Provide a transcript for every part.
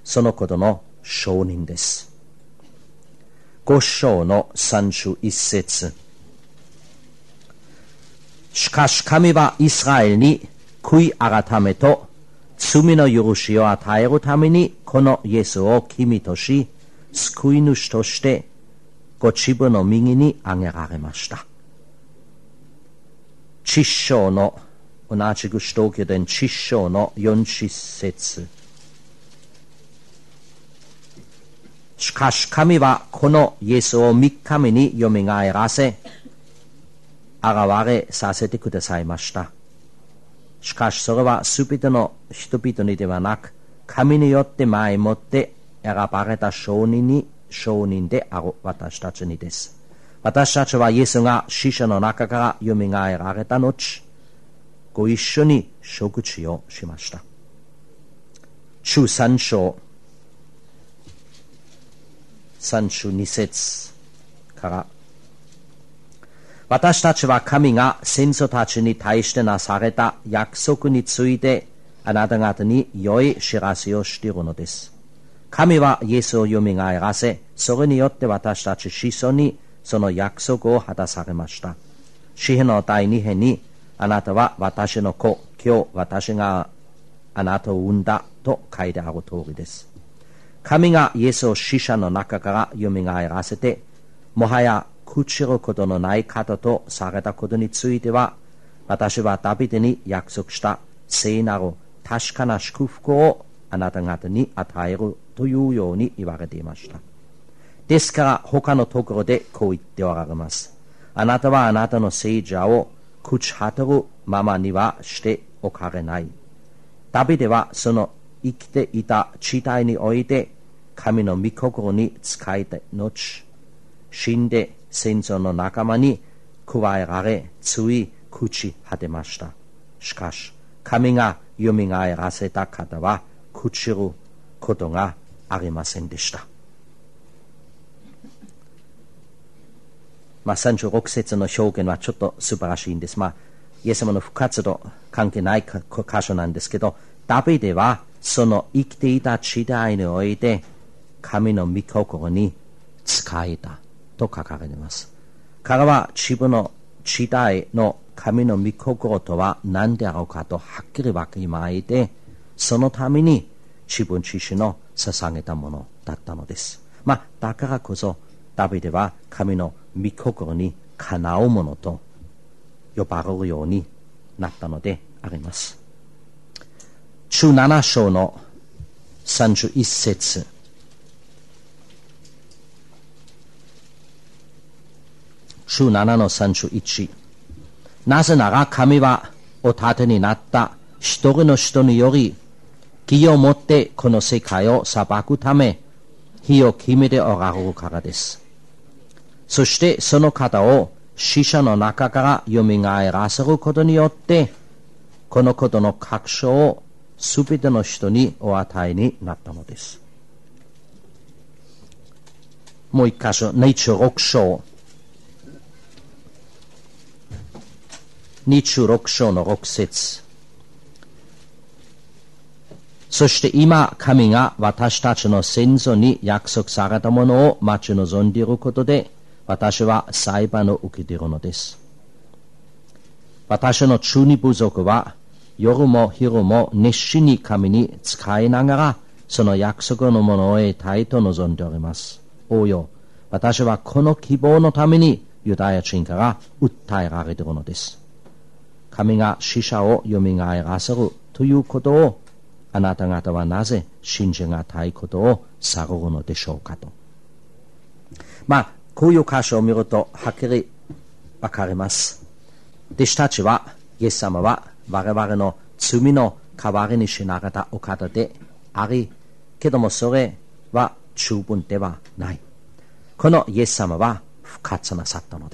そのことの証人です。5章の31節。しかし神はイスラエルに悔い改めと罪の許しを与えるためにこのイエスを君とし、救い主としてご自分の右に挙げられました。7章の同じく使徒行伝7章の40節。しかし神はこのイエスを3日目によみがえらせ、現れさせてくださいました。しかしそれはすべての人々にではなく、神によって前もって選ばれた証人である私たちにです。私たちはイエスが死者の中からよみがえられた後、ご一緒に食事をしました。13章32節から、私たちは神が先祖たちに対してなされた約束についてあなた方に良い知らせをしているのです。神はイエスをよみがえらせ、それによって私たち子孫にその約束を果たされました。詩篇の第2編に、あなたは私の子、今日私があなたを産んだと書いてある通りです。神がイエスを死者の中からよみがえらせて、もはや朽ちることのない方とされたことについては、私はダビデに約束した聖なる確かな祝福をあなた方に与えるというように言われていました。ですから他のところでこう言っておられます。あなたはあなたの聖者を朽ち果てるままにはしておかれない。ダビデはその生きていた時代において神の御心に仕えた後、死んで先祖の仲間に加えられ、つい朽ち果てました。しかし神がよみがえらせた方は朽ちることがありませんでした。36節の表現はちょっと素晴らしいんです。イエス様の復活と関係ない箇所なんですけど、ダビデはその生きていた時代において神の御心に仕えたと書かれています。彼は自分の時代の神の御心とは何であろうかとはっきりわきまえて、そのために自分自身の捧げたものだったのです。だからこそダビデは神の御心にかなうものと呼ばれるようになったのであります。17章の31節。17の31。なぜなら神はお立てになった一人の人により義をもってこの世界を裁くため火を決めておられるからです。そしてその方を死者の中からよみがえらせることによってこのことの確証をすべての人にお与えになったのです。もう一箇所、26章26章の6節。そして今神が私たちの先祖に約束されたものを待ち望んでいることで、私は裁判を受けているのです。私の中二部族は夜も昼も熱心に神に仕えながらその約束のものを得たいと望んでおります。およ、私はこの希望のためにユダヤ人から訴えられているのです。神が死者をよみがえらせるということをあなた方はなぜ信じがたいことを探るのでしょうかと。こういう箇所を見るとはっきりわかります。弟子たちはイエス様は我々の罪の代わりに死なれたお方であり、けどもそれは十分ではない。このイエス様は復活なさったのです。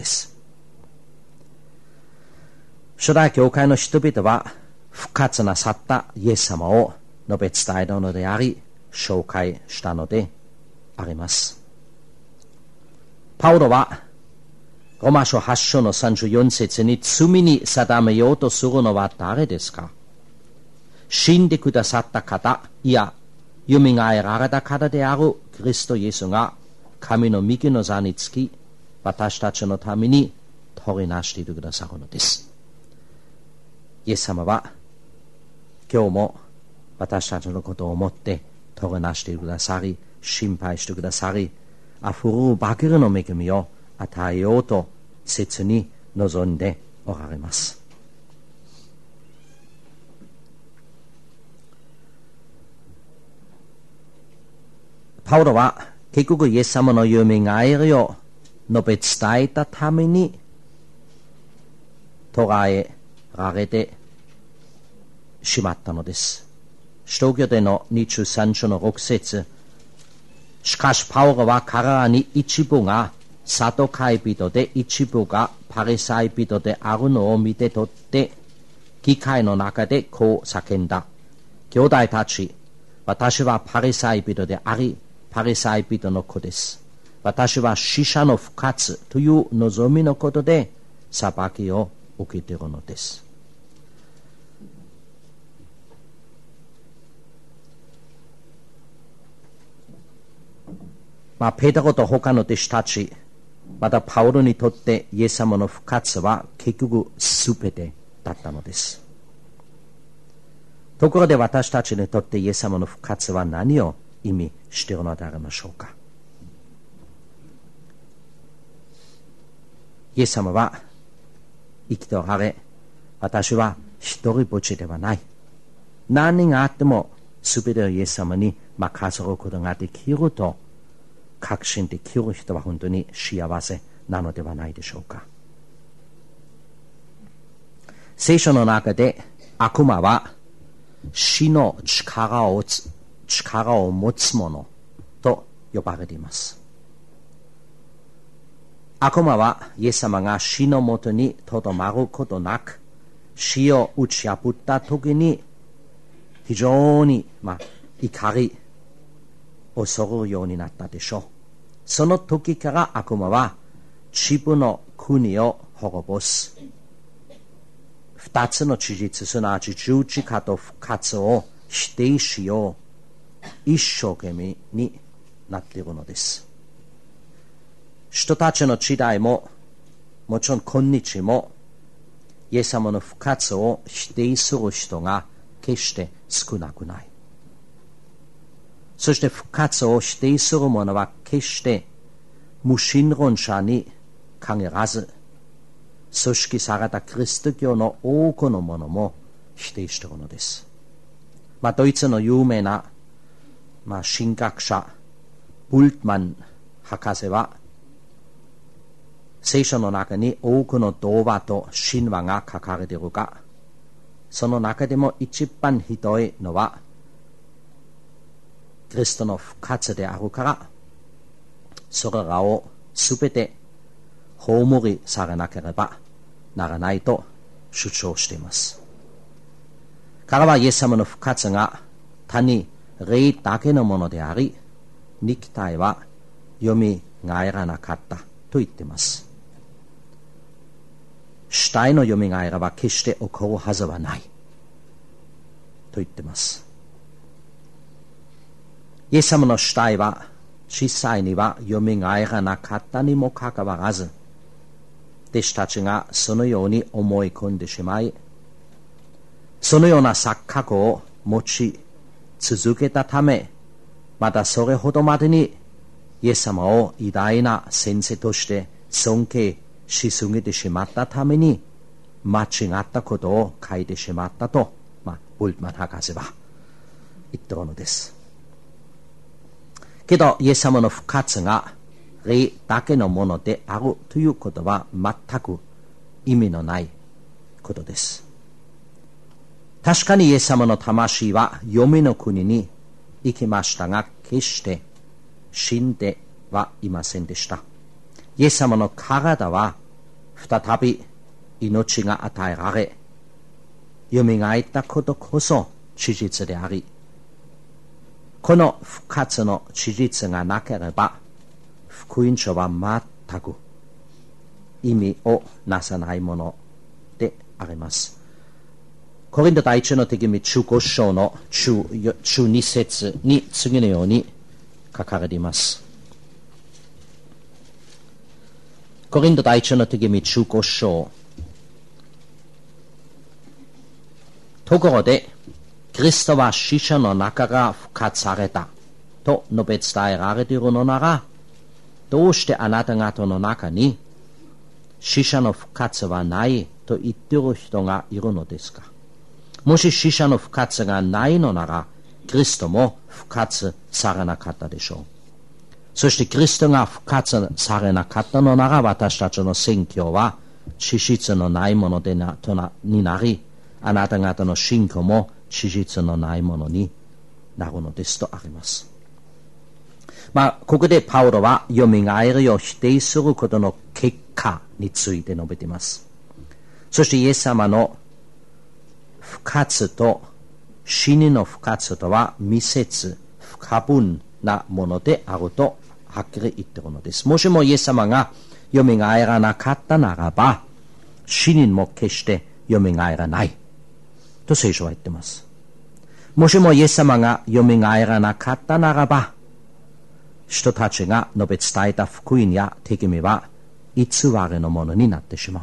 初代教会の人々は復活なさったイエス様を述べ伝えたのであり、紹介したのであります。パウロはロマ書8章の34節に、罪に定めようとするのは誰ですか？死んでくださった方、いや蘇られた方であるキリストイエスが神の御木の座につき、私たちのために取りなしていてくださるのです。イエス様は今日も私たちのことを思って取りなしていてくださり、心配してくださり、あふれるばかりの恵みを与えようと切に望んでおられます。パウロは結局イエス様の蘇りを述べ伝えたために捉えられてしまったのです。使徒行伝の23章の6節、しかしパウロは彼らに一部がサドカイ人で一部がパリサイ人であるのを見て取って、議会の中でこう叫んだ。兄弟たち、私はパリサイ人であり、パリサイ人の子です。私は死者の復活という望みのことで裁きを受けているのです。ペテロと他の弟子たち、またパウロにとってイエス様の復活は結局すべてだったのです。ところで私たちにとってイエス様の復活は何を意味しているのでありましょうか。イエス様は生きておられ、私は一人ぼっちではない。何があってもすべてをイエス様に任せることができると確信できる人は本当に幸せなのではないでしょうか。聖書の中で悪魔は死の力を持つ者と呼ばれています。悪魔はイエス様が死のもとにとどまることなく、死を打ち破った時に非常に怒り恐るようになったでしょう。その時から悪魔は自分の国を滅ぼす二つの事実、すなわち十字架と復活を否定しよう一生懸命になっているのです。人たちの時代ももちろん今日もイエス様の復活を否定する人が決して少なくない。そして復活を否定する者は決して無神論者に限らず、組織されたキリスト教の多くの者も否定しているのです。ドイツの有名な、神学者ブルトマン博士は聖書の中に多くの童話と神話が書かれているが、その中でも一番ひどいのはキリストの復活であるから、それらをすべて葬りされなければならないと主張しています。彼はイエス様の復活が単に霊だけのものであり、肉体は蘇らなかったと言っています。死体の蘇りは決して起こるはずはないと言っています。イエス様の死体は実際には蘇らなかったにもかかわらず、弟子たちがそのように思い込んでしまい、そのような錯覚を持ち続けたため、またそれほどまでにイエス様を偉大な先生として尊敬しすぎてしまったために、間違ったことを書いてしまったと、ブルトマン博士は言っているのです。けどイエス様の復活が霊だけのものであるということは全く意味のないことです。確かにイエス様の魂は黄泉の国に行きましたが、決して死んではいませんでした。イエス様の体は再び命が与えられ、蘇ったことこそ事実であり、この復活の事実がなければ、福音書は全く意味をなさないものであります。 コリント第一の手紙中5章の中2節に次のように書かれています。コリント第一の手紙中5章。ところで、キリストは死者の中が復活されたと述べ伝えられているのなら、どうしてあなた方の中に死者の復活はないと言っている人がいるのですか。もし死者の復活がないのなら、キリストも復活されなかったでしょう。そしてキリストが復活されなかったのなら、私たちの宣教は事実のないものになり、あなた方の信仰も事実のないものになるのですとあります。ここでパウロは蘇りを否定することの結果について述べています。そしてイエス様の復活と死人の復活とは密接不可分なものであるとはっきり言っているのです。もしもイエス様が蘇らなかったならば、死人も決して蘇らないと聖書は言っています。もしもイエス様が蘇らなかったならば、人たちが述べ伝えた福音や手紙は偽りのものになってしまう。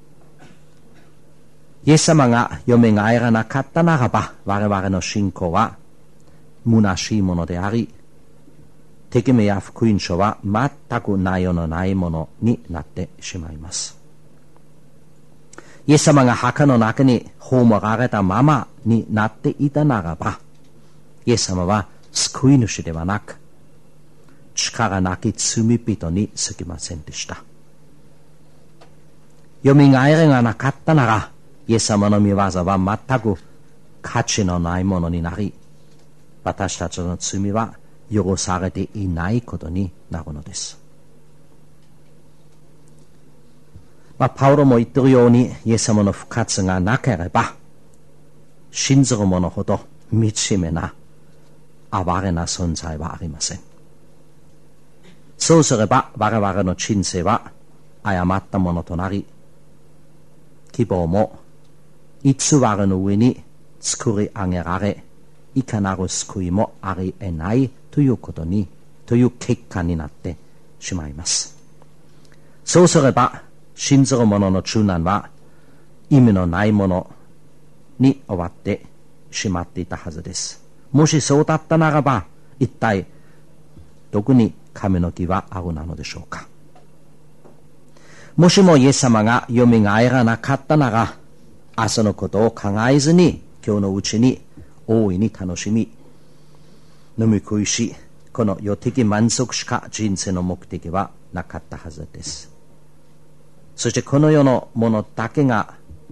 イエス様が蘇らなかったならば、我々の信仰は虚しいものであり、手紙や福音書は全く内容のないものになってしまいます。イエス様が墓の中に葬られたままになっていたならば、イエス様は救い主ではなく、力なき罪人に過ぎませんでした。蘇りがなかったなら、イエス様の御業は全く価値のないものになり、私たちの罪は許されていないことになるのです。パウロも言っているように、イエス様の復活がなければ、信ずる者ほど惨めな哀れな存在はありません。そうすれば我々の人生は誤ったものとなり、希望も偽りの上に作り上げられ、いかなる救いもあり得ないという結果になってしまいます。そうすれば信ずる者の中難は意味のないものに終わってしまっていたはずです。もしそうだったならば、一体どこに神の義はあるのでしょうか。もしもイエス様が蘇らなかったなら、明日のことを考えずに今日のうちに大いに楽しみ、飲み食いし、この世的満足しか人生の目的はなかったはずです。そしてこの世のものだけが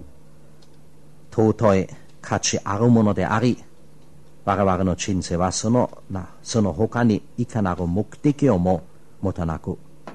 尊い価値あるものであり、我々の人生はその他にいかなる目的をも持たなか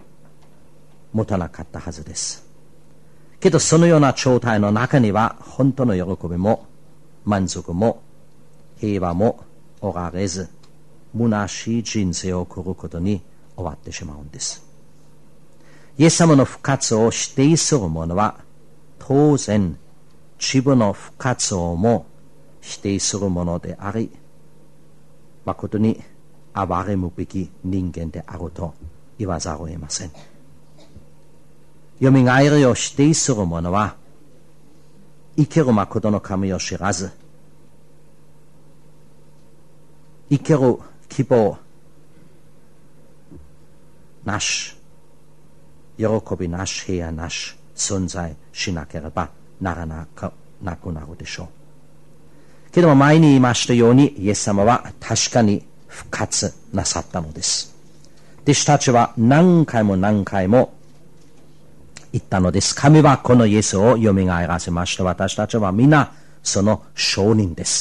ったはずです。けどそのような状態の中には本当の喜びも満足も平和もおられず、虚しい人生を送ることに終わってしまうんです。イエス様の復活を否定する者は当然自分の復活をも否定するものであり、誠に憐れむべき人間であると言わざるを得ません。蘇りを否定する者は生きる誠の神を知らず、生きる希望なし、喜びなし、平安なし、存在しなければならなくなるでしょう。けども前に言いましたように、イエス様は確かに復活なさったのです。弟子たちは何回も何回も言ったのです。神はこのイエスを蘇らせました。私たちは皆その証人です。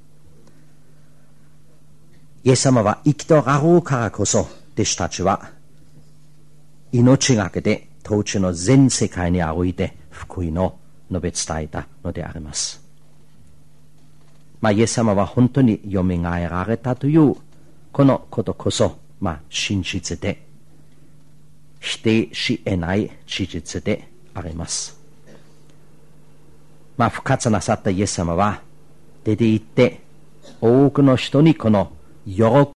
イエス様は生きとられるからこそ、弟子たちは命がけで当地の全世界に歩いて福音を述べ伝えたのであります。イエス様は本当に蘇られたというこのことこそ、真実で否定し得ない事実であります。 復活なさったイエス様は出て行って多くの人にこの喜